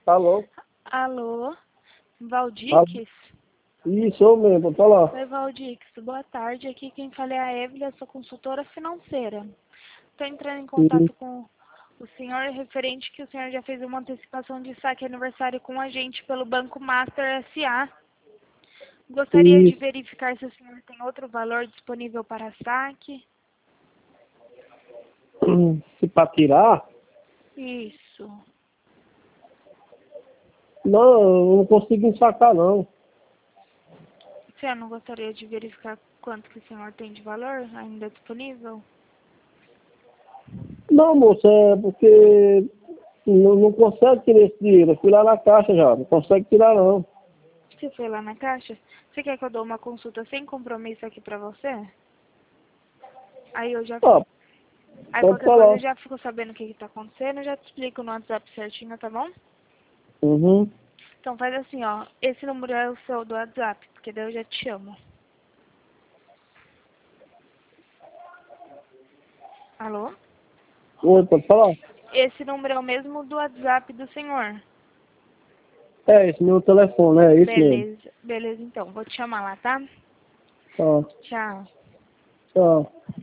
Alô? Alô, Alô? Valdix? Isso, eu mesmo, pode falar. Oi, Valdix, boa tarde. Aqui quem fala é a Evelyn, eu sou consultora financeira. Estou entrando em Sim. contato com o senhor referente que o senhor já fez uma antecipação de saque aniversário com a gente pelo Banco Master S.A. Gostaria de Isso. verificar se o senhor tem outro valor disponível para saque. Se para tirar, Isso. não, eu não consigo sacar, não. O senhor não gostaria de verificar quanto que o senhor tem de valor ainda disponível? Não, moça, é porque não consegue tirar esse dinheiro. Eu fui lá na caixa já, não consegue tirar, não. Você foi lá na caixa? Você quer que eu dou uma consulta sem compromisso aqui pra você? Aí eu já... Ah, Aí pode qualquer coisa falar. eu já fico sabendo o que tá acontecendo, eu já te explico no WhatsApp certinho, tá bom? Uhum. Então faz assim, ó. Esse número é o seu do WhatsApp, porque daí eu já te chamo. Alô? Oi, pode falar? Esse número é o mesmo do WhatsApp do senhor. É, esse meu telefone, é esse mesmo. Beleza, beleza então. Vou te chamar lá, tá? Tá, Tchau. tá.